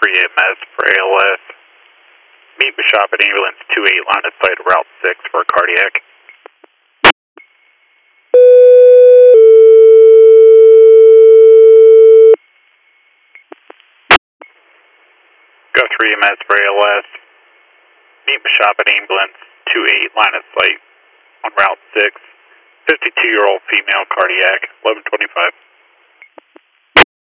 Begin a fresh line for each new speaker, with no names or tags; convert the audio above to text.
3 MS for ALS. Meet Bishop at ambulance 28 line of sight route 6 for cardiac. Go 3 MS for ALS. Meet Bishop at ambulance 28 line of sight on route 6. 52-year-old female cardiac, 1125.